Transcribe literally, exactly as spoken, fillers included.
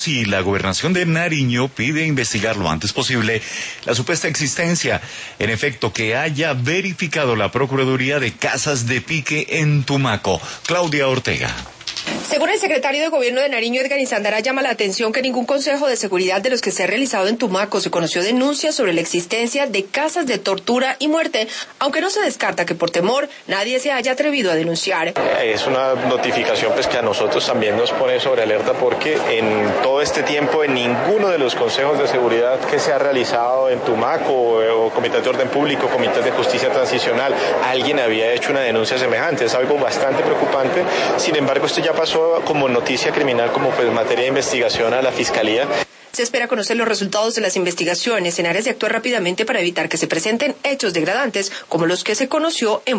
Sí, la gobernación de Nariño pide investigar lo antes posible la supuesta existencia, en efecto, que haya verificado la Procuraduría de casas de pique en Tumaco. Claudia Ortega. Según el secretario de Gobierno de Nariño, Edgar Izandara, llama la atención que ningún consejo de seguridad de los que se ha realizado en Tumaco se conoció denuncias sobre la existencia de casas de tortura y muerte, aunque no se descarta que por temor nadie se haya atrevido a denunciar. Es una notificación pues que a nosotros también nos pone sobre alerta porque en todo este tiempo en ninguno de los consejos de seguridad que se ha realizado en Tumaco o, o comités de orden público, comités de justicia transicional, alguien había hecho una denuncia semejante. Es algo bastante preocupante. Sin embargo, esto ya pasó como noticia criminal, como pues materia de investigación a la Fiscalía. Se espera conocer los resultados de las investigaciones en áreas de actuar rápidamente para evitar que se presenten hechos degradantes como los que se conoció en